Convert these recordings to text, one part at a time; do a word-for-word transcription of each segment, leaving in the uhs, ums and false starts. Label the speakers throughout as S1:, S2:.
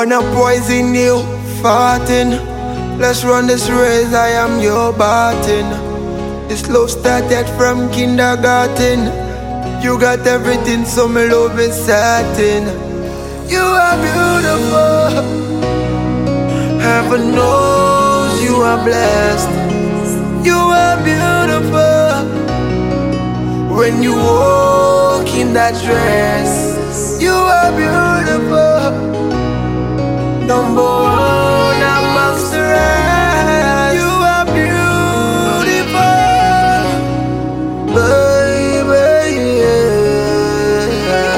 S1: wanna poison you, farting. Let's run this race, I am your Barton. This love started from kindergarten. You got everything, so my love is certain. You are beautiful. Heaven knows you are blessed. You are beautiful. When you walk in that dress, you are beautiful. Number one amongst the rest. You are beautiful, baby, yeah.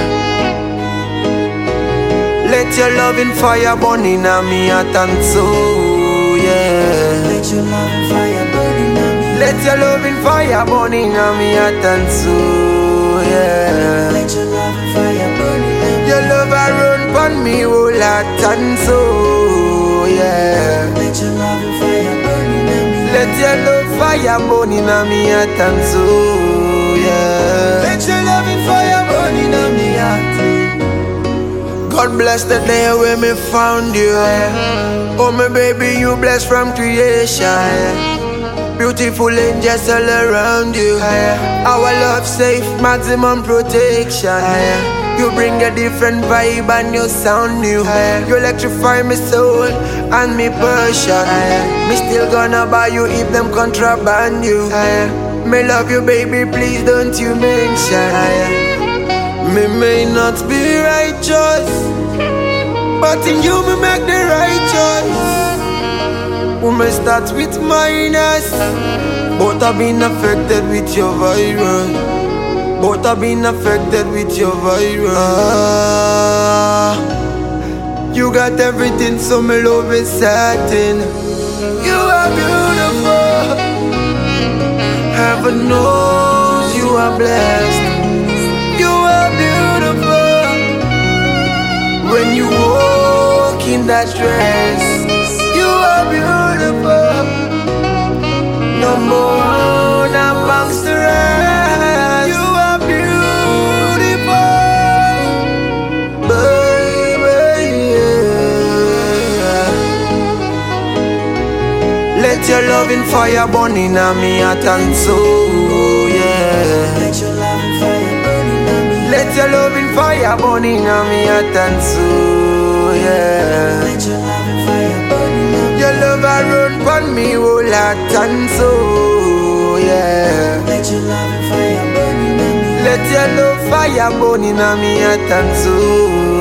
S1: Let your loving fire burn in me heart and soul, yeah.
S2: Let your loving fire burn in me.
S1: Let your loving fire burn in me heart and soul, yeah.
S2: Let your loving fire burn in me.
S1: Your love a run pon me whole heart and soul, yeah.
S2: Let your loving fire burn in me.
S1: Let your love fire burn in me heart and soul, yeah. Let your loving fire burn in me heart. God bless the day when me found you, yeah. Oh my baby, you blessed from creation, yeah. Beautiful angels all around you, yeah. Our love safe, maximum protection, yeah. You bring a different vibe and you sound new, yeah. You electrify my soul and me passion, yeah. Me still gonna buy you if them contraband you, yeah. Me love you baby, please don't you mention, yeah. Me may not be righteous, but in you me make the right choice. We may start with minus, both have been affected with your virus. Both have been affected with your virus. Ah, you got everything, so my love is certain. You are beautiful. Heaven knows you are blessed. You are beautiful. When you walk in that dress, you are beautiful. Number one amongst the rest. You are beautiful, baby, yeah. Let your loving fire burn in me heart and soul, yeah.
S2: Let your loving fire burn in me.
S1: Let your loving fire burn in me heart and soul, yeah.
S2: Let your loving fire burn in me.
S1: Your love a run pon me whole heart and soul, yeah.
S2: Let your loving fire burn in me.
S1: Let your love fire burn in me heart and soul.